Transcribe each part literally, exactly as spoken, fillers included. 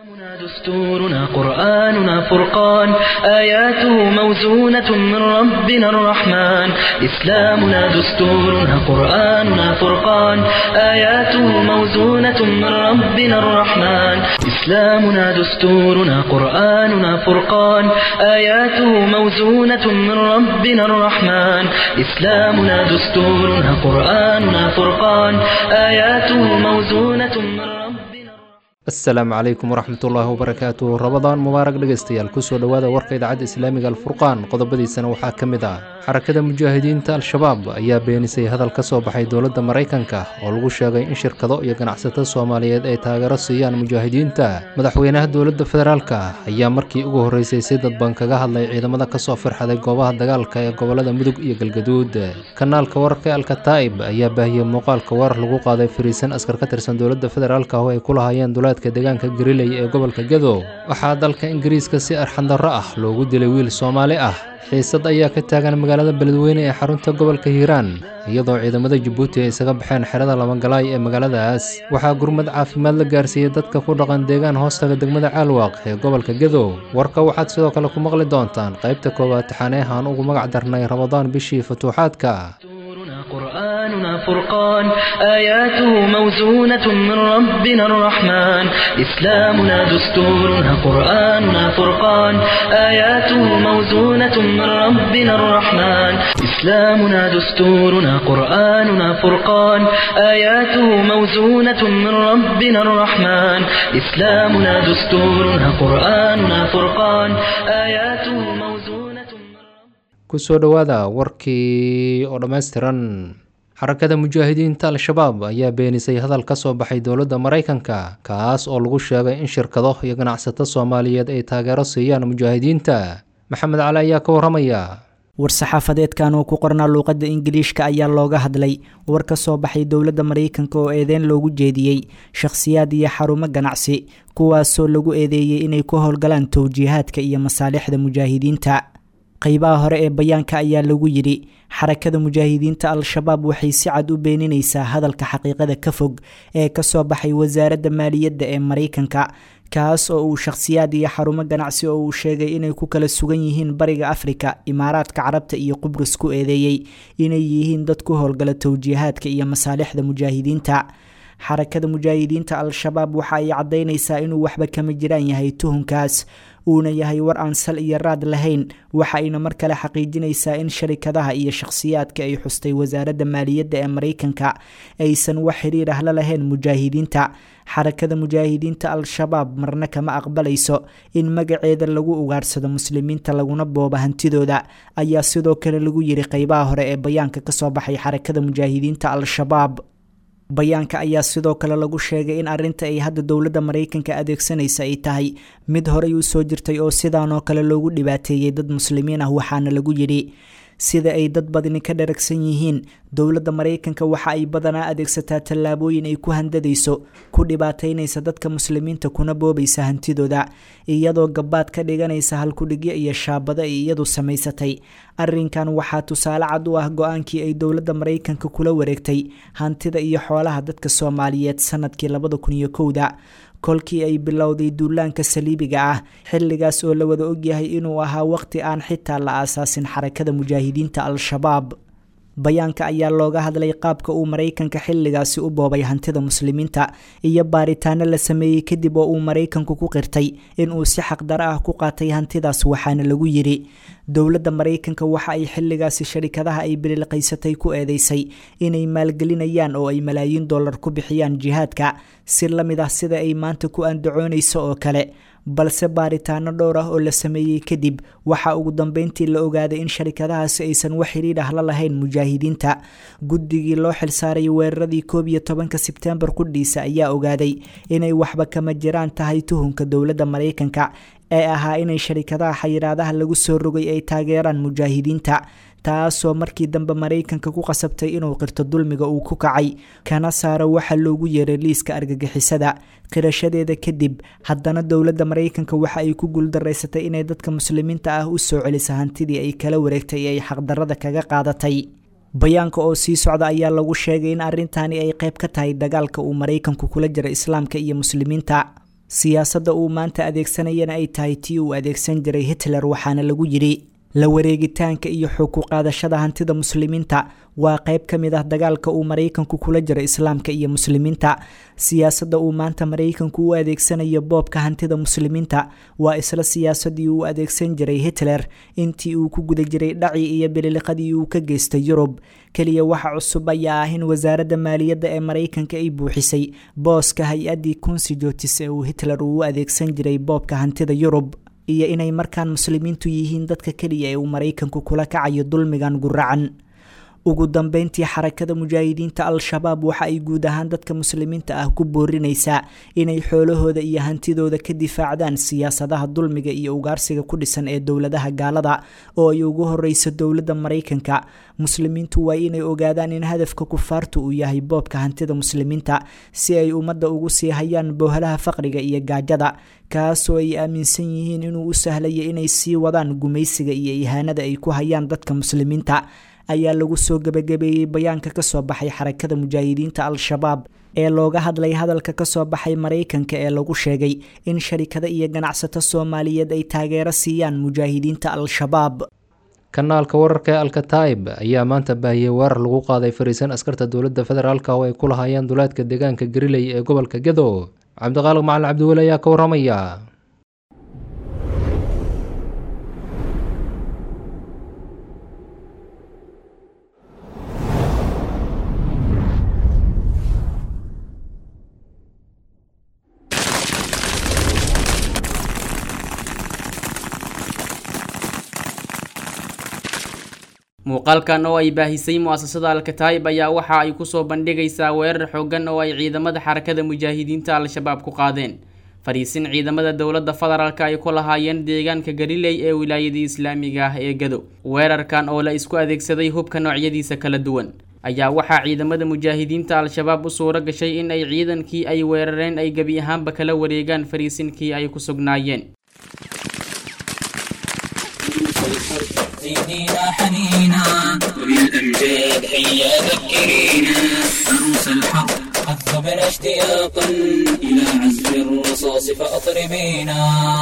دستورنا قرآننا فرقان آياته موزونة من ربنا الرحمن إسلامنا دستورنا قرآننا فرقان آياته موزونة من ربنا الرحمن إسلامنا دستورنا قرآننا فرقان آياته موزونة من ربنا الرحمن إسلامنا دستورنا قرآننا فرقان آياته موزونة من ربنا asalaamu calaykum waraxmatullaahi wabarakaatu rabadaan mubaarak dhegaystayaal kusoo dhowaada warka idaacadda islaamiga alfurqaan qodobadiisana waxaa ka mid ah xarakada mujaahidiinta al-shabaab ayaa beenisay hadal ka soo baxay dowladda maraykanka oo lagu sheegay in shirkado iyo ganacsato soomaaliyeed ay taageero siiyaan mujaahidiinta madaxweynaha dowladda federaalka ayaa markii ugu horreysay si dadban kaga hadlay ciidamada kasoo firxaday goobaha dagaalka ee gobolada mudug iyo galgaduud kanaalka wararka alkataa'ib ayaa baahiyey muuqaalka warar lagu qaaday fariisan askar ka tirsan dowladda federaalka oo ay ku lahaayeen deegaanka gariley ee gobolka gadow waxaa dalka ingiriiska si arxandarro ah loogu dilay wiil soomaali ah xiisad ayaa ka taagan magaalada beledweyne ee xarunta gobolka hiiraan iyadoo ciidamada jabuuti ay isaga baxeen xerada labangalaay ee magaaladaas waxaa gurmad caafimaad la gaarsiiyey dadka ku dhaqan deegaan hoostaga degmada caalwaaq ee gobolka gadow warka waxaad sidoo kale ku maqli doontaan qaybta koowaad taxaneehaan ugu magac darnay ramadaan bishii futuuxaadka قرآننا فرقان آياته موزونة من ربنا الرحمن إسلامنا دستورنا قرآننا فرقان آياته موزونة من ربنا الرحمن إسلامنا دستورنا قرآننا فرقان آياته موزونة من ربنا الرحمن إسلامنا دستورنا قرآننا فرقان آياته موزونة kusoo dhowaada warkii oo dhammaystiran xarakada mujaahidiinta al-shabaab ayaa beenisay hadal ka soo baxay dowladda maraykanka kaas oo lagu sheegay in shirkado iyo ganacsato soomaaliyeed ay taageero siiyaan mujaahidiinta maxamed cali ayaa ka warramaya war-saxaafadeedkan oo ku qornaa luuqadda ingiliishka ayaa looga hadlay war ka soo baxay dowladda maraykanka oo eedeyn loogu jeediyey shakhsiyaad iyo xarumo ganacsi kuwaasoo lagu eedeeyey inay ku howlgalaan towjiihaadka iyo masaalixda mujaahidiinta qaybaha hore ee bayaanka ayaa lagu yidhi xarakada mujaahidiinta al-shabaab waxay si cad u beeninaysaa hadalka xaqiiqada ka fog ee ka soo baxay wasaaradda maaliyadda ee maraykanka kaas oo uu shakhsiyaad iyo xarumo ganacsi oo uu sheegay inay ku kala sugan yihiin bariga afrika imaaraadka carabta iyo qubrus ku eedeeyey inay yihiin dad ku howlgala towjiihaadka iyo masaalixda mujaahidiinta xarakada mujaahidiinta al-shabaab waxa ay caddaynaysaa inuu waxba kama jiraan yahay tuhunkaas uuna yahay war aan sal iyo raad lahayn waxa ayna mar kale xaqiijinaysaa in sharikadaha iyo shakhsiyaadka ay xustay wasaaradda maaliyadda ee maraykanka aysan wax xiriir ah la lahayn mujaahidiinta xarakada mujaahidiinta al-shabaab marna kama aqbalayso in magaceeda lagu ugaarsado muslimiinta laguna booba hantidooda ayaa sidoo kale lagu yidhi qaybaha hore ee bayaanka ka soo baxay xarakada mujaahidiinta al-shabaab bayaanka ayaa sidoo kale lagu sheegay in arrinta ay hadda dowladda maraykanka adeegsanaysa ay tahay mid horey u soo jirtay oo sidaan oo kale loogu dhibaateeyey dad muslimiin ah waxaana lagu yidhi sida ay dad badani ka dharagsan yihiin dowladda maraykanka waxa ay badanaa adeegsataa tallaabooyin ay ku handadayso ku dhibaataynaysa dadka muslimiinta kuna boobaysa hantidooda iyadoo gabaad ka dhiganaysa halkudhigyo iyo shaabado ay iyadu samaysatay arrinkan waxaa tusaale cad u ah go-aankii ay dowladda maraykanka kula wareegtay hantida iyo xoolaha dadka soomaaliyeed sanadkii labada kun iyo kowda kolkii ay bilowday duulaanka saliibiga ah xilligaas oo la wada ogyahay inuu ahaa waqti aan xitaa la aasaasin xarakada mujaahidiinta al-shabaab bayaanka ayaa looga hadlay qaabka uu maraykanka xilligaasi u boobay hantida muslimiinta iyo baaritaano la sameeyey kadib oo uu maraykanku ku qirtay inuu si xaqdaro ah ku qaatay hantidaas waxaana lagu yidhi dowladda maraykanka waxa ay xilligaasi sharikadaha ay bililqaysatay ku eedeysay inay maalgelinayaan oo ay malaayiin dollar ku bixiyaan jihaadka si la mid ah sida ay maanta ku andacoonayso oo kale balse baaritaano dhowr ah oo la sameeyey kadib waxaa ugu dambeyntii la ogaaday in sharikadahaasi aysan wax xiriir ah la lahayn mujaahidiinta guddigii loo xilsaaray weeraradii koob iyo tobanka sebtembar qudhiisa ayaa ogaaday inay waxba kama jiraan tahay tuhunka dowladda maraykanka ee ahaa inay sharikadaha xayiraadaha lagu soo rogay ay taageeraan mujaahidiinta taasoo markii dambe maraykanka ku qasabtay inuu qirto dulmiga uu ku kacay kana saaro waxa loogu yeeray liiska argagixisada qirashadeeda kadib haddana dowladda maraykanka waxa ay ku guuldaraysatay inay dadka muslimiinta ah u soo celiso hantidii ay kala wareegtay ee ay xaqdarrada kaga qaadatay bayaanka oo sii socda ayaa lagu sheegay in arrintani ay qayb ka tahay dagaalka uu maraykanku kula jiro islaamka iyo muslimiinta siyaasadda uu maanta adeegsanayana ay tahay tii uu adeegsan jiray hitler, waxaana lagu yidhi la wareegitaanka iyo xog ku qaadashada hantida muslimiinta waa qayb ka mid ah dagaalka uu maraykanku kula jiro islaamka iyo muslimiinta. siyaasadda uu maanta maraykanku u adeegsanayo boobka hantida muslimiinta waa isla siyaasadii uu adeegsan jiray hitler intii uu ku guda jiray dhacii iyo bililiqadii uu ka geystay yurub. keliya waxa cusub ayaa ah in wasaaradda maaliyadda ee maraykanka ay buuxisay booska hay-addii consijotis ee uu hitler uu u adeegsan jiray boobka hantida yurub, iyo inay markaan muslimiintu yihiin dadka keliya ee uu maraykanku kula kacayo dulmigan guracan. ugu dambeyntii xarakada mujaahidiinta al-shabaab waxa ay guud ahaan dadka muslimiinta ah ku boorinaysaa inay xoolahooda iyo hantidooda ka difaacdaan siyaasadaha dulmiga iyo ugaarsiga ku dhisan ee dowladaha gaalada oo ay ugu horeyso dowladda maraykanka. muslimiintu waa inay ogaadaan in hadafka kufaartu uu yahay boobka hantida muslimiinta si ay ummadda ugu sii hayaan boohalaha faqriga iyo gaajada, kaasoo ay aaminsan yihiin inuu u sahlayo inay sii wadaan gumaysiga iyo ihaanada ay ku hayaan dadka muslimiinta. ayaa lagu soo gabagabeeyey bayaanka ka soo baxay xarakada mujaahidiinta al-shabaab ee looga hadlay hadalka ka soo baxay maraykanka ee lagu sheegay in sharikada iyo ganacsato soomaaliyeed ay taageero siiyaan mujaahidiinta al-shabaab. kanaalka wararka ee alkataib ayaa maanta baahiyey weerar lagu qaaday fariisan askarta dowladda federaalk oo ay ku lahaayeen duleedka deegaanka gariley ee gobolka gedo. cabdiqaaliq macalin cabdiweli ayaa ka waramaya. muuqaalkan oo ay baahisay mu'asasada al-kataib ayaa waxa ay kusoo bandhigaysaa weerar xooggan oo ay ciidamada xarakada mujaahidiinta al-shabaab ku qaadeen fariisin ciidamada dowladda federaalka ay ku lahaayeen deegaanka gariley ee wilaayada islaamiga ah ee Gado. weerarkan oo la isku adeegsaday hubka noocyadiisa kala duwan ayaa waxaa ciidamada mujaahidiinta al-shabaab u suura gashay in ay ciidankii ay weerareen ay gabi ahaanba kala wareegaan fariisinkii ay ku sugnaayeen. زيدينا حنينا وبالأمجاد هيا ذكرينا عروس الحرب قد ذبنا اشتياقا إلى عزف الرصاص فأطربينا.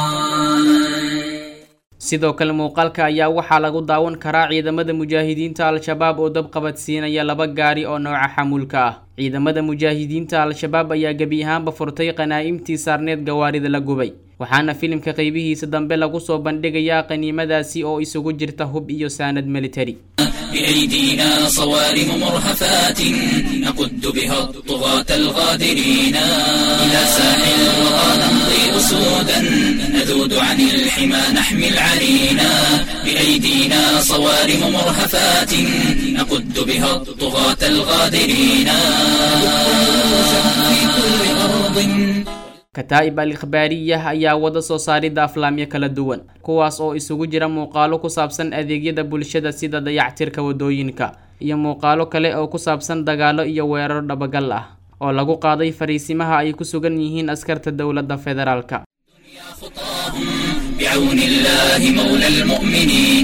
sidoo kale muuqaalka ayaa waxaa lagu daawan karaa ciidamada mujaahidiinta al-shabaab oo dab qabadsiinaya laba gaari oo nooca xamuulka ah. ciidamada mujaahidiinta al-shabaab ayaa gabi ahaanba furtay qanaa'imtii saarneed gawaarida la gubay, waxaana filimka qaybihiisa dambe lagu soo bandhigayaa qaniimadaasi oo isugu jirta hub iyo saanad military. بأيدينا صوارم مرهفات نقد بها الطغاة الغادرين إلى ساحل الوغى نمضي أسودا نذود عن الحمى نحمي العرينا. بأيدينا صوارم مرهفات نقد بها الطغاة الغادرين في كل أرض. kataa'ib al-ikhbaariyah ayaa wada soo saaridda aflaamyo kala duwan kuwaas oo isugu jira muuqaalo ku saabsan adeegyada bulshada sida dayactirka wadooyinka iyo muuqaalo kale oo ku saabsan dagaalo iyo weeraro dhabagal ah oo lagu qaaday fariisimaha ay ku sugan yihiin askarta dowladda federaalka. بعون الله مولى المؤمنين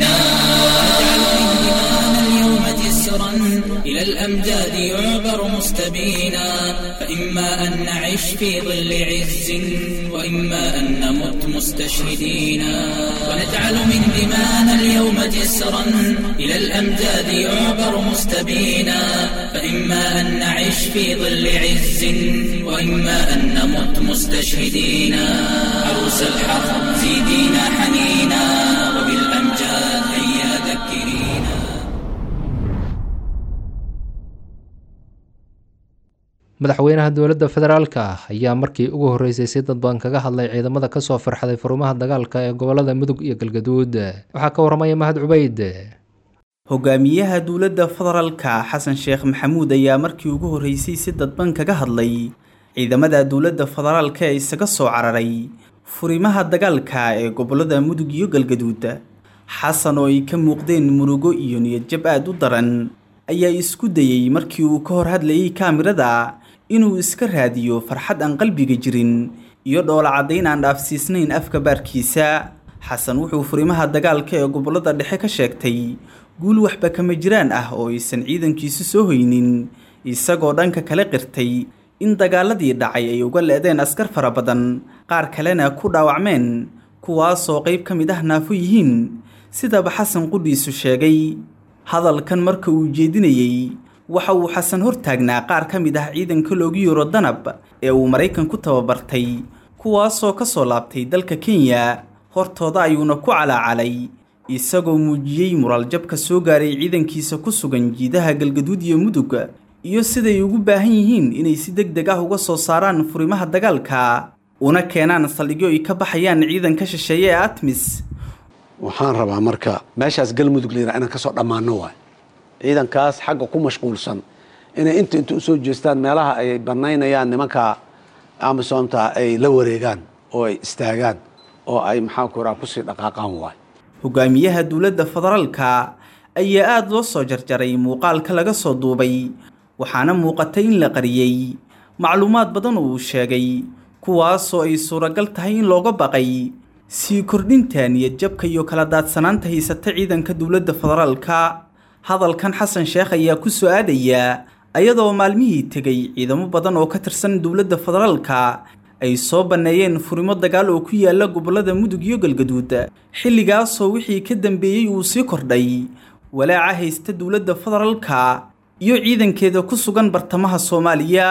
إلى الأمجاد يعبر مستبينا. فإما أن نعيش في ظل عز وإما أن نمت مستشهدين ونجعل من دمانا اليوم جسرا إلى الأمجاد يعبر مستبينا. فإما أن نعيش في ظل عز وإما أن نمت مستشهدين. عروس الحرب زيدينا حنينا وبالأمجاد هيا ذكرينا. madaxweynaha dowladda federaalka ah ayaa markii ugu horeysay si dadban kaga hadlay ciidamada kasoo farxaday furmaha dagaalka ee gobolada mudug iyo galgaduud. waxaa ka waramaya mahad cubeyd. hogaamiyaha dowladda federaalka xasan sheekh maxamuud ayaa markii ugu horeysay si dadban kaga hadlay ciidamada dowladda federaalka ee isaga soo cararay furimaha dagaalka ee gobolada mudug iyo galgaduud. xasan oo ay ka muuqdeen murugo iyo niyadjab aad u daran ayaa isku dayay markii uu ka hor hadlayay kaamirada inuu iska raadiyo farxad aan qalbiga jirin iyo dhoola caddayn aan dhaafsiisnayn afka baarkiisa. xasan wuxuu furimaha dagaalka ee gobolada dhexe ka sheegtay guul waxba kama jiraan ah oo aysan ciidankiisu soo hoynin, isagoo dhanka kale qirtay in dagaaladii dhacay ay uga leedeen askar fara badan qaar kalena ku dhaawacmeen kuwaasoo qayb ka mid ah naafo yihiin sidaba xasan qudhiisu sheegay hadalkan marka uu jeedinayey waxa uu xasan hortaagnaa qaar ka mid ah ciidanka loogu yeero danab ee uu maraykan ku tababartay kuwaasoo ka soo laabtay dalka kenya hortooda ayuuna ku calaacalay isagoo muujiyey muraaljabka soo gaaray ciidankiisa ku sugan jiidaha galgaduud iyo mudug iyo siday ugu baahan yihiin inay si deg deg ah uga soo saaraan furimaha dagaalka una keenaan saldhigyo ay ka baxayaan ciidanka shisheeye ee atmis waxaan rabaa marka meeshaas galmudug leeyahay inaan ka soo dhammaano waay ciidankaas xagga ku mashquulsan inay inta inta u soo jeestaan meelaha ay banaynayaan nimanka Amazonta ay la wareegaan oo ay istaagaan oo ay maxaa ku raaa ku sii dhaqaaqaan waay hogaamiyaha dawladda federaalka ayaa aad loo soo jarjaray muuqaalka laga soo duubay waxaana muuqatay in la qariyay macluumaad badan oo uu sheegay kuwaasoo ay suuragal tahay in looga baqay sii kordhinta niyad jabka iyo kala daadsanaanta haysata ciidanka dawladda federaalka hadalkan xasan sheekh ayaa ku soo aadaya ayadoo maalmihii tegay ciidamo badan oo ka tirsan dawladda federaalka ay soo baneeyeen furimo dagaal oo ku yaala gobolada mudug iyo galgaduud xilligaasoo wixii ka dambeeyey uu sii kordhay walaaca haysta dawladda federaalka iyo ciidankeeda ku sugan bartamaha Soomaaliya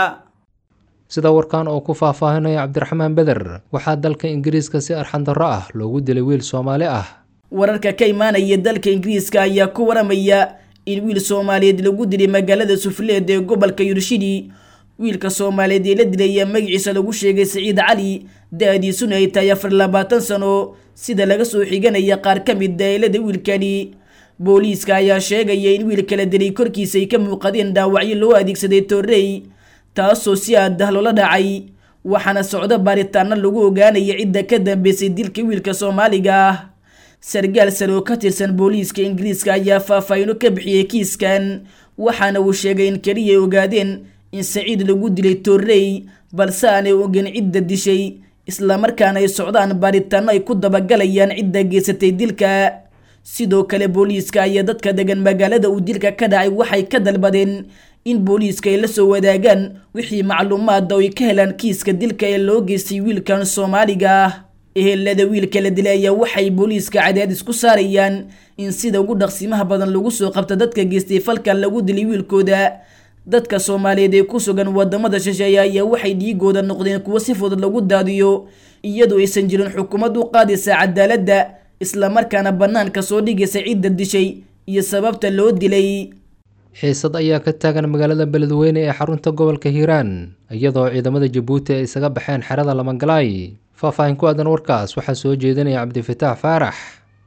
sida warkaan oo ku faahfaahinaya Cabdiraxmaan Beder waxaa dalka Ingiriiska si arxan darro ah loogu dilay wiil Soomaali ah wararka ka imaanaya dalka Ingiriiska ayaa ku waramaya in wiil Soomaaliyeed lagu dilay magaalada Sufleed ee gobolka Yorkshire wiilka Soomaaliyeed ee la dilay magaciisa lagu sheegay Saciid Cali da'diisuna ay tahay afar iyo labaatan sano sida laga soo xiganaya qaar ka mid ah eelada wiilkani booliiska ayaa sheegaya in wiilka la dilay korkiisa ay ka muuqdeen dhaawacyo loo adeegsaday toorey taasoo si aad ah loola dhacay waxaana socdo baaritaano lagu ogaanayo cidda ka dambeysay dilka wiilka Soomaaliga ah sargaal sare oo ka tirsan booliiska Ingiriiska ayaa faahfaahin ka bixiyay kiiskan waxaana uu sheegay in kaliya ogaadeen in Saciid lagu dilay toorey balse aanay ogeyn cidda dishay isla markaana ay socdaan baaritaano ay ku dabagalayaan cidda geysatay dilka sidoo kale booliiska ayaa dadka degan magaalada uu dilka ka dhacay waxay ka dalbadeen in booliiska ay la soo wadaagaan wixii macluumaad ay ka helaan kiiska dilka ee loo geystay wiilkan Soomaaliga ah ehelada wiilka la dilay ayaa waxay booliiska cadaadis ku saarayaan in sida ugu dhaqsimaha badan lagu soo qabto dadka geystay falkan lagu dilay wiilkooda dadka Soomaaliyeed ee ku sugan wadamada shisheeye ayaa waxay dhiigooda noqdeen kuwa si fudud lagu daadiyo iyadoo aysan jirin xukuumad u qaadaysa cadaaladda isla markaana banaanka soo dhigaysa cidda dishay iyo sababta loo dilay xiisad ayaa ka taagan magaalada Beledweyne ee xarunta gobolka Hiiraan iyadoo ciidamada Jabuuti ay isaga baxeen xerada Lamangalaay faahfaahin ku aadan warkaas waxaa soo jeedinaya Cabdifataax Faarax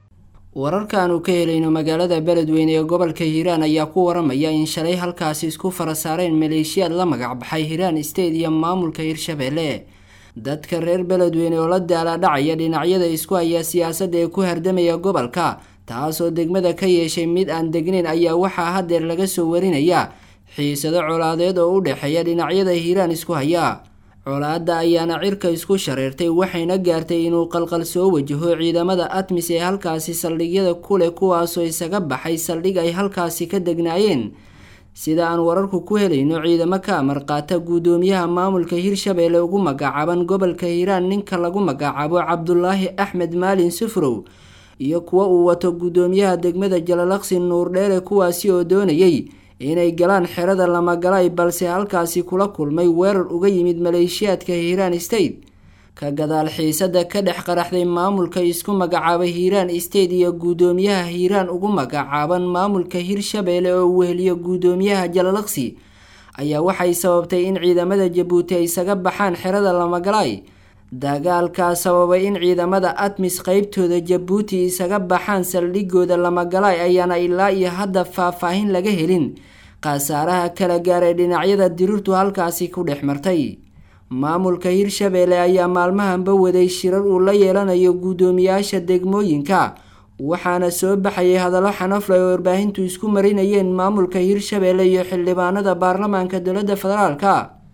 wararkan uu ka helayno magaalada Beledweyne ee gobolka Hiiraan ayaa ku waramaya in shalay halkaas isku farasaareen maleeshiyad la magac baxay Hiiraan State iyo maamulka Hirshabelle dadka reer Beledweyne oo la daala dhacaya dhinacyada isku haya siyaasadda ee ku hardamaya gobolka taasoo degmada ka yeeshay mid aan degnayn ayaa waxaa hadeer laga soo warinaya xiisado colaadeed oo u dhaxeeya dhinacyada Hiiraan isku haya colaadda ayaana cirka isku shareertay waxayna gaartay inuu qalqal soo wajaho ciidamada Atmis ee halkaasi saldhigyada kule kuwaasoo isaga baxay saldhig ay halkaasi ka degnaayeen sida aan wararku ku helayno ciidamo ka amar qaata gudoomiyaha maamulka Hirshabelle ugu magacaaban gobolka Hiiraan ninka lagu magacaabo Cabdullaahi Axmed Maalin Sufrow iyo kuwa uu wato gudoomiyaha degmada Jalalaqsi Nuur Dheere kuwaasi oo doonayay inay galaan xerada Lamangalaay balse halkaasi kula kulmay weerar uga yimid maleeshiyadka Hiiraan State ka gadaal xiisada ka dhex qaraxday maamulka isku magacaabay Hiiraan State iyo gudoomiyaha Hiiraan ugu magacaaban maamulka Hirshabelle oo weheliyo gudoomiyaha Jalalaqsi ayaa waxay sababtay in ciidamada Jabuuti ay isaga baxaan xerada Lamangalaay dagaalka sababay in ciidamada Atmis qaybtooda Jabuuti isaga baxaan saldhigooda Lamangalaay ayaana ilaa iyo hadda faahfaahin laga helin qasaaraha kala gaaray dhinacyada dirirtu halkaasi ku dhex martay maamulka Hirshabelle ayaa maalmahanba waday shirar uu la yeelanayo gudoomiyaasha degmooyinka waxaana soo baxay hadallo xanaf leh oo warbaahintu isku marinayeen maamulka Hirshabelle iyo xildhibaanada baarlamaanka dowladda federaalka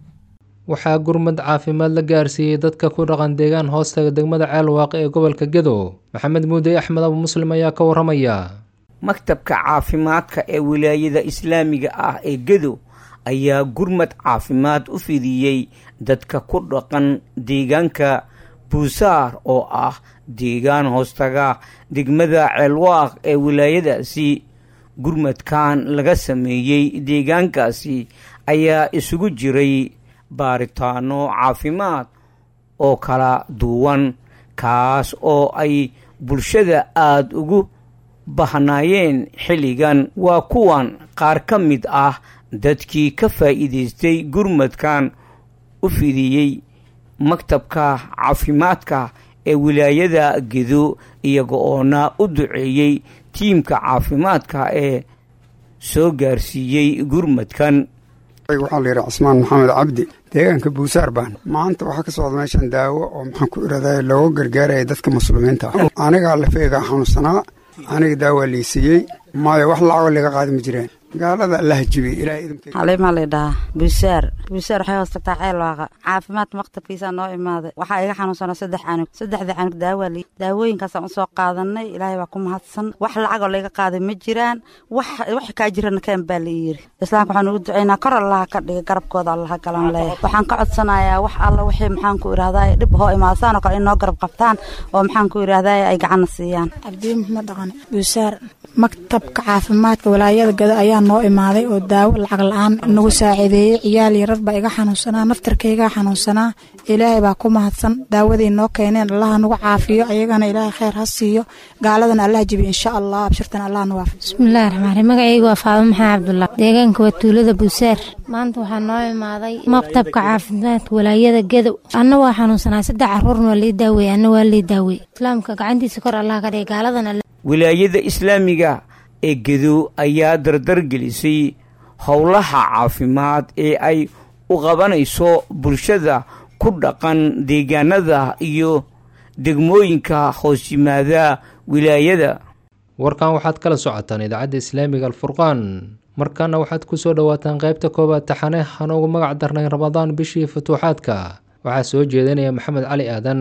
waxaa gurmad caafimaad la gaarsiiyay dadka ku dhaqan deegaan hoostaga degmada Ceelwaaq ee gobolka Gedo Maxamed Muude Axmed Abu Muslim ayaa ka waramaya maktabka caafimaadka ee wilaayada islaamiga ah ee Gedo ayaa gurmad caafimaad u fidiyey dadka ku dhaqan deegaanka buusaar oo ah deegaan hoostaga degmada ceelwaaq ee wilaayadaasi. gurmadkan laga sameeyey deegaankaasi ayaa isugu jiray baaritaano caafimaad oo kala duwan, kaas oo ay bulshada aada ugu bahnaayeen xilligan. waa kuwan qaar ka mid ah dadkii ka faa'iidaystay gurmadkan u fidiyey maktabka caafimaadka ee wilaayada Gedo, iyaga oona u duceeyey tiimka caafimaadka ee soo gaarsiiyey gurmadkan. waxaa la yidhaha cismaan maxamed cabdi, deegaanka buusaar baan maanta waxaa ka socda meeshan daawo oo maxaan ku iraday looga gargaaraya dadka muslimiinta ah. anigaa lafeega xanuunsanaa, aniga daawaa liisiiyey maayo wax lacagoo laga qaadi ma jireen. gaalada allah jibiyey ilaahay idinka haleema la dhahaa buusaar buusaar waxay hoos tagtaa ceelwaaqa. caafimaad maktabkiisa noo imaaday. waxaa iga xanuunsanaa saddex canug saddexda canug daawa li daawooyinkaasaan usoo qaadanay. ilaahay waa ku mahadsan. wax lacagoo laga qaaday ma jiraan. wax wax kaa jirana keen baa la yiri. islaamka waxaan ugu ducaynaa kor allaha ka dhiga, garabkooda allaha galan leeyahay. waxaan ka codsanayaa wax alla wixii maxaan ku irahdaa dhib hoo imaasaan oo kale inoo garab qabtaan oo maxaan ku irahdaa ay gacan siiyaan. abdi maxamed dhaqan buusaar maktabka caafimaadka walaayada Gedo ayaa noo imaaday oo daawo lacag la'aan nagu saacideeyay. ciyaal yarar baa iga xanuunsanaa, naftarkayga xanuunsanaa. ilaahay baa ku mahadsan. daawadii noo keeneen allaha nagu caafiyo, ayagana ilaahay khayr ha siiyo, gaaladana allah jibiyo insha allah. abshirtan allah na waafiyo. bismillaahir rahmaanir rahiim. magacaygu waa Faado Maxamed Cabdulla, deegaanka waa tuulada Buusaar. maanta waxaa noo imaaday maktabka caafimaadka walaayada Gedo. anna waa xanuunsanaa, saddex caruurna waa lii daaweeyay, anna waa lii daaweeyay. islaamka gacantiisa kor allah ka dhigay, gaaladana. wilaayada islaamiga ee Gedo ayaa dardar gelisay howlaha caafimaad ee ay u qabanayso bulshada ku dhaqan deegaanada iyo degmooyinka hoos yimaada wilaayada. warkan waxaad kala socotaan idaacadda islaamiga alfurqaan. markaana waxaad ku soo dhawaataan qaybta koobaad taxane hanoogu magac darnay ramadaan bishii futuuxaadka. waxaa soo jeedinaya maxamed cali aadan.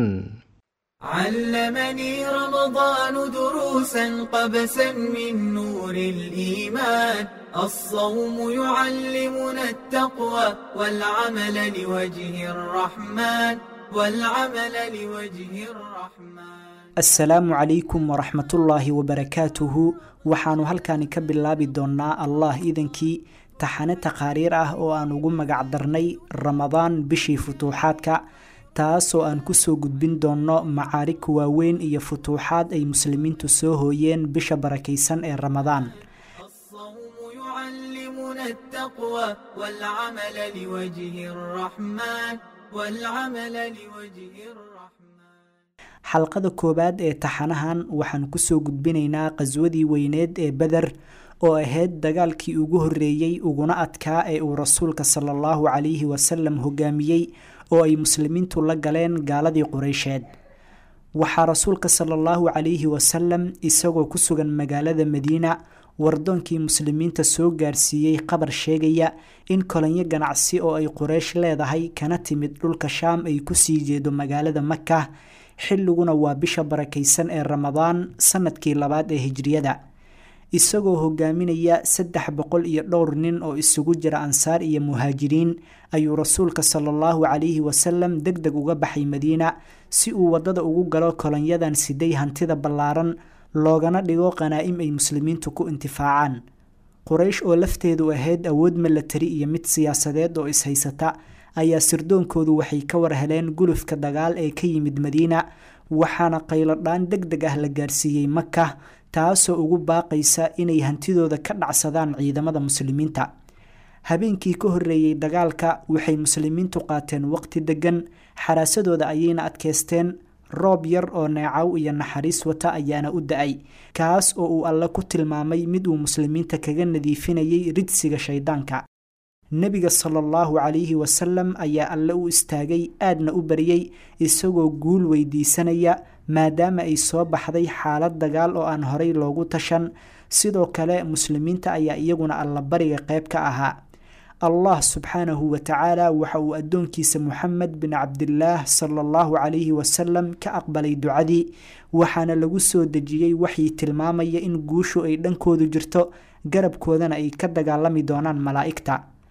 علمني رمضان دروسا قبسا من نور الإيمان. الصوم يعلمنا التقوى والعمل لوجه الرحمن والعمل لوجه الرحمن. السلام عليكم ورحمة الله وبركاته. waxaanu halkaani ka bilaabi doonaa allah idankii taxane taqaariir ah oo aan ugu magac darnay ramadaan bishii futuuxaadka, taasoo aan kusoo gudbin doono macaarig waaweyn iyo futuuxaad ay muslimiintu soo hooyeen bisha barakaysan ee ramadaan. xalqada koowaad ee taxanahan waxaan kusoo gudbinaynaa qaswadii weyneed ee Badar oo ahayd dagaalkii ugu horeeyey uguna adkaa ee uu rasuulka sala allahu calayhi wasalam hogaamiyey oo ay muslimiintu la galeen gaaladii Quraysheed. waxaa rasuulka sala allahu calayhi wasalam isagoo ku sugan magaalada Madiina wardoonkii muslimiinta soo gaarsiiyey qabar sheegaya in kolonyo ganacsi oo ay Quraysh leedahay kana timid dhulka Shaam ay ku sii jeedo magaalada Makka, xilliguna waa bisha barakaysan ee Ramadaan sanadkii labaad ee hijriyada. isagoo hogaaminaya saddex boqol iyo dhowr nin oo isugu jira ansaar iyo muhaajiriin ayuu rasuulka sala allahu calayhi wasalam degdeg uga baxay Madiina si uu wadada ugu galo kolonyadan siday hantida ballaaran loogana dhigo qanaa'im ay muslimiintu ku intifaacaan. Quraysh oo lafteedu ahayd awood milatari iyo mid siyaasadeed oo ishaysata ayaa sirdoonkoodu waxay ka war heleen gulufka dagaal ee ka yimid Madiina, waxaana qayladhaan degdeg ah la gaarsiiyey Makka, taasoo ugu baaqaysa inay hantidooda ka dhacsadaan ciidamada muslimiinta. habeenkii ka horeeyay dagaalka waxay muslimiintu qaateen waqti degan, xaraasadooda ayayna adkeysteen. roob yar oo neecaw iyo naxariis wata ayaana u da-ay, kaas oo uu alle ku tilmaamay mid uu muslimiinta kaga nadiifinayay ridsiga shaydaanka. nebiga sala allahu calayhi wasalam ayaa alle u istaagay aadna u baryey isagoo guul weydiisanaya maadaama ay soo baxday xaalad dagaal oo aan horay loogu tashan. sidoo kale muslimiinta ayaa iyaguna alla bariga qayb ka ahaa. allah subxaanahu wa tacaala waxa uu addoonkiisa Muxamed bin Cabdillaah sala allahu calayhi wasalam ka aqbalay ducadii, waxaana lagu soo dejiyey waxii tilmaamaya in guushu ay dhankoodu jirto, garabkoodana ay ka dagaalami doonaan malaa'igta.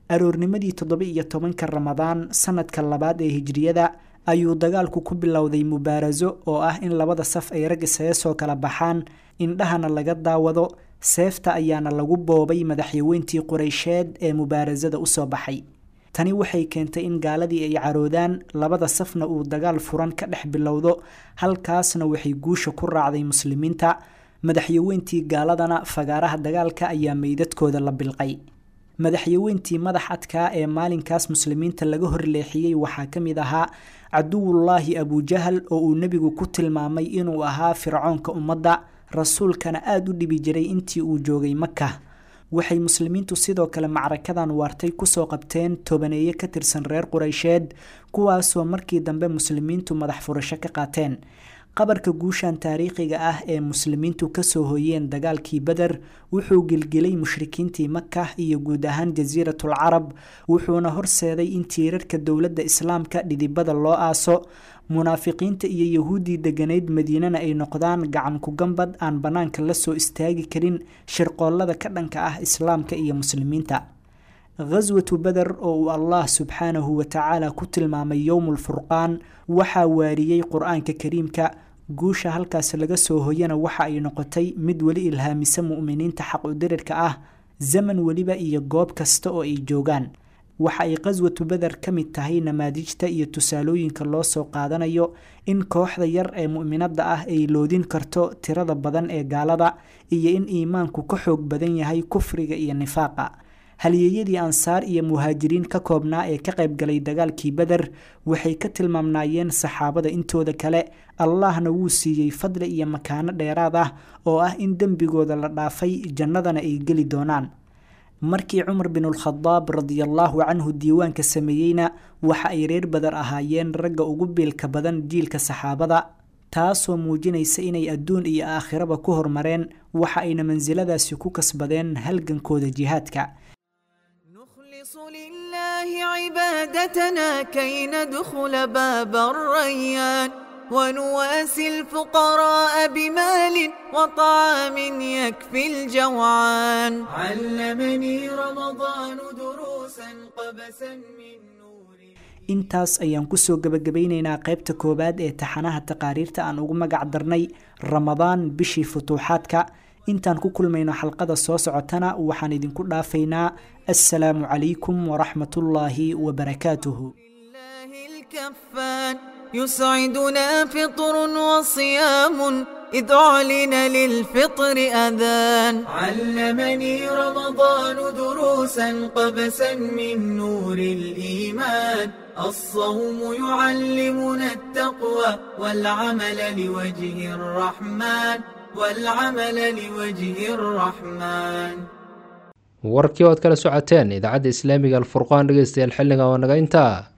aroornimadii toddoba iyo tobanka ramadaan sanadka labaad ee hijriyada ayuu dagaalku ku bilowday mubaaraso oo ah in labada saf ay rag isaga soo kala baxaan indhahana laga daawado seefta ayaana lagu boobay madaxyaweyntii qureysheed ee mubaarasada usoo baxay tani waxay keentay in gaaladii ay caroodaan labada safna uu dagaal furan ka dhex bilowdo halkaasna waxay guusha ku raacday muslimiinta madaxyaweyntii gaaladana fagaaraha dagaalka ayaa meydadkooda la bilqay madaxyaweyntii madax adkaa ee maalinkaas muslimiinta laga horleexiyey waxaa ka mid ahaa caduwullaahi abujahal oo uu nebigu ku tilmaamay inuu ahaa fircoonka ummadda rasuulkana aada u dhibi jiray intii uu joogay maka waxay muslimiintu sidoo kale macrakadan waartay kusoo qabteen tobaneeye ka tirsan reer qureysheed kuwaasoo markii dambe muslimiintu madax furasho ka qaateen qabarka guushan taariikhiga ah ee muslimiintu kasoo hoyeen dagaalkii beder wuxuu gilgilay mushrikiintii maka iyo guud ahaan jasiiratul carab wuxuuna horseeday in tiirarka dowladda islaamka dhidibada loo aaso munaafiqiinta iyo yahuuddii deganayd madiinana ay noqdaan gacan ku gambad aan bannaanka la soo istaagi karin shirqoollada ka dhanka ah islaamka iyo muslimiinta ghaswatu beder oo uu allah subxaanahu watacaala ku tilmaamay yowmulfurqaan waxaa waariyey qur-aanka kariimka guusha halkaas laga soo hoyana waxa ay noqotay mid weli ilhaamisa mu'miniinta xaq udirirka ah zaman weliba iyo goob kasta oo ay joogaan waxa ay qaswatu beder ka mid tahay namaadijta iyo tusaalooyinka loo soo qaadanayo in kooxda yar ee mu'minadda ah ay loodin karto tirada badan ee gaalada iyo in iimaanku ka xoog badan yahay kufriga iyo nifaaqa halyeeyadii ansaar iyo muhaajiriin ka koobnaa ee ka qaybgalay dagaalkii beder waxay ka tilmaamnaayeen saxaabada intooda kale allahna wuu siiyey fadli iyo makaano dheeraad ah oo ah in dembigooda la dhaafay jannadana ay geli doonaan markii cumar binulkhadaab radiallaahu canhu diiwaanka sameeyeyna waxa ay reer beder ahaayeen ragga ugu biilka badan jiilka saxaabada taasoo muujinaysa inay adduun iyo aakhiraba ku hormareen waxa ayna mansiladaasi ku kasbadeen halgankooda jihaadka لله عبادتنا كي ندخل باب الريان ونواسي الفقراء بمال وطعام يكفي الجوعان علمني رمضان دروسا قبسا من intaas ayaan kusoo gabagabaynaynaa qaybta koowaad ee taxanaha taqaariirta aan ugu magac darnay ramadaan bishii futuuxaadka intaan ku kulmayno xalqada soo socotana waxaan idinku dhaafaynaa assalaamu calaykum waraxmatullaahi wabarakaatuhu يسعدنا فطر وصيام إذ أعلن للفطر أذان علمني رمضان دروسا قبسا من نور الإيمان الصوم يعلمنا التقوى والعمل لوجه الرحمن والعمل لوجه الرحمن warkii ood kala socoteen idaacadda islaamiga alfurqaan dhegeystayaal xilliga oo naga intaa